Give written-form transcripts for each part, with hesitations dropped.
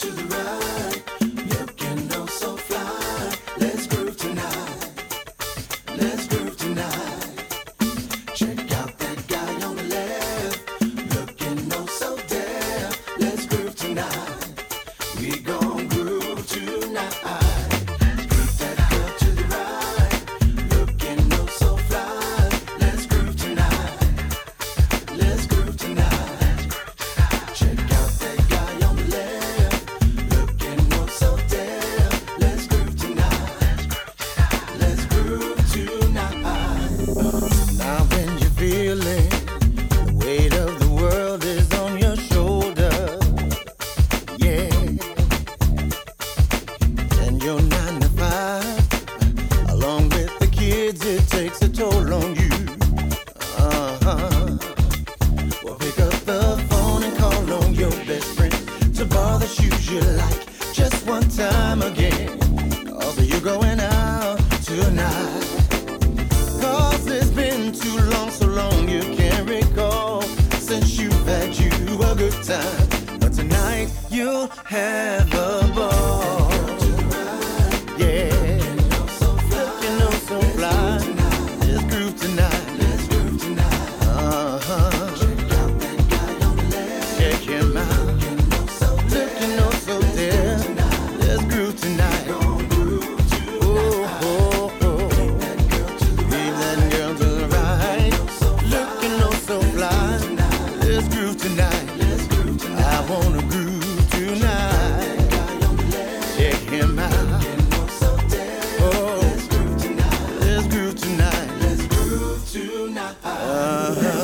to the right, looking oh so fly. Let's groove tonight. Let's groove tonight. Check out that guy on the left, looking oh so deaf. Let's groove tonight. We gon' groove tonight. Groove that girl to the right, looking oh so fly. Let's groove tonight. Let's groove tonight. Check out that guy on the left, looking oh so deaf. Let's groove tonight. Let's groove tonight. Now when you're feeling the weight of the world is on your shoulder, yeah, and your 9 to 5, along with the kids, it takes a toll on you. Well, pick up the phone and call on your best friend to borrow the shoes you like just one time again. Also, you're going out tonight. 'Cause it's been too long, so long you can't recall since you've had you a good time. But tonight you'll have a ball. Yeah, looking oh so fly. Let's groove tonight. Let's groove tonight. Check out that guy on the left, Check him out. looking oh so Looking oh so dead. Let's groove tonight. gon' groove tonight. Oh, oh, oh. That girl to the Leave that girl to the right. Looking oh so fly. Let's groove tonight. Let's groove tonight. I wanna groove tonight. Guy on the left, Check him out. looking oh so deaf. Oh, Let's groove tonight. let's groove tonight. Let's groove tonight.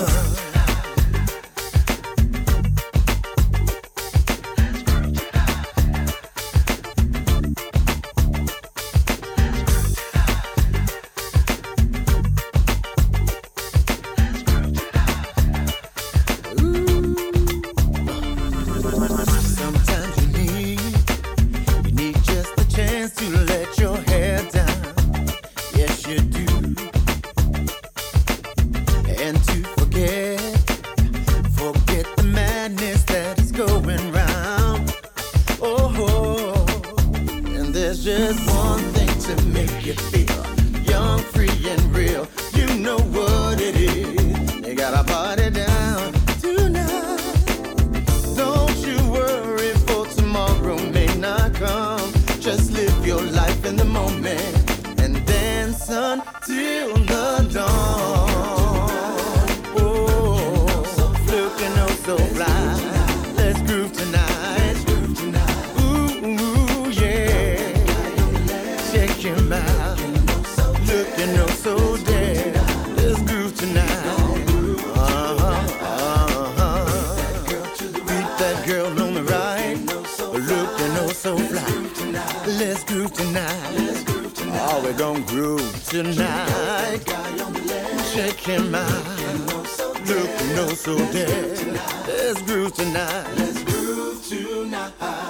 Sometimes you need just the chance to let your hair down. Yes, you do. And to forget the madness that is going round. Oh, and there's just one thing to make you feel young, free, and real. You know what it is. You gotta party down tonight. Don't you worry, for tomorrow may not come. Just live your life in the moment and dance until the dawn. Oh, looking oh so fly. Let's groove tonight. Ooh, yeah. Check him out. Looking oh so dead. Let's groove tonight. That girl on the right, looking oh so fly. Let's groove tonight. Oh, we're gon' groove tonight. Check him out. Looking oh so dead. Let's groove tonight. Let's groove tonight.